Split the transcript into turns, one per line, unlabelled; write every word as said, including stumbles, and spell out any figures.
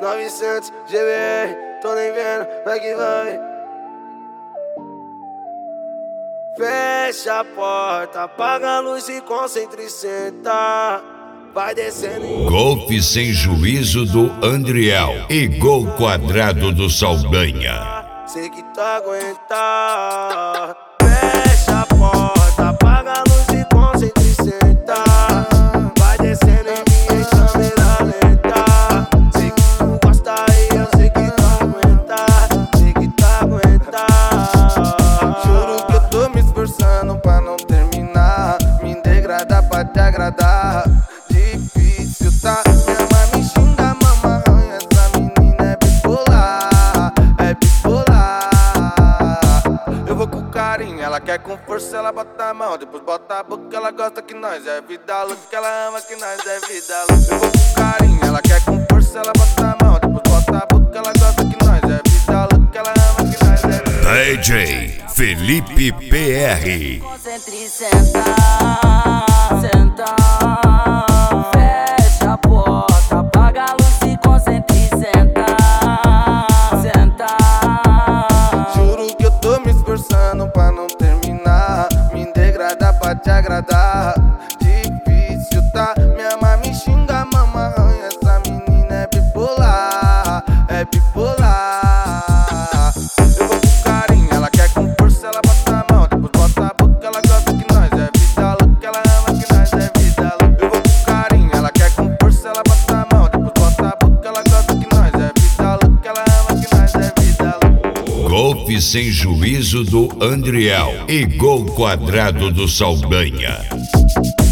novecentos G B R, tô nem vendo, vai que vai. Fecha a porta, apaga a luz e concentra e senta. Vai descendo em...
Golpe sem juízo do Andriel e gol quadrado do Saldanha.
Sei que tu aguenta. Fecha a porta, apaga a luz e concentra e senta. Vai descendo em mim em câmera lenta. Sei que tu gosta e eu sei que tu aguenta. Sei que tu aguenta.
Juro que eu tô me esforçando pra não terminar. Me degradar pra te agradar. Difícil, tá? Minha mãe me xinga, mama arranha. Essa menina é bipolar, é bipolar. Eu vou com carinho, ela quer com força, ela bota a mão, depois bota a boca, ela gosta que nós é vida louca, que ela ama que nós é vida louca. Eu vou com carinho, ela quer com força, ela bota a mão, depois bota a boca, ela gosta que nós é vida louca, que ela ama que nós é vida louca.
D J Felipe P R.
Concentre e senta, senta. Fecha a porta, apaga a luz e concentre e senta, senta.
Juro que eu tô me esforçando pra não terminar. Me degradar pra te agradar. Difícil, tá? Minha mãe me xinga, mama arranha. Essa menina é bipolar, é bipolar. Eu vou com carinho, ela quer com força, ela bota a mão, depois bota a boca, ela gosta que nós é vida louca, ela ama que nós é vida louca. Eu vou com carinho, ela quer com força, ela bota a mão, depois bota a boca, ela gosta que nós é vida louca, ela ama que nós é vida louca.
Golpe sem juízo do Andriel e gol quadrado do Saldanha.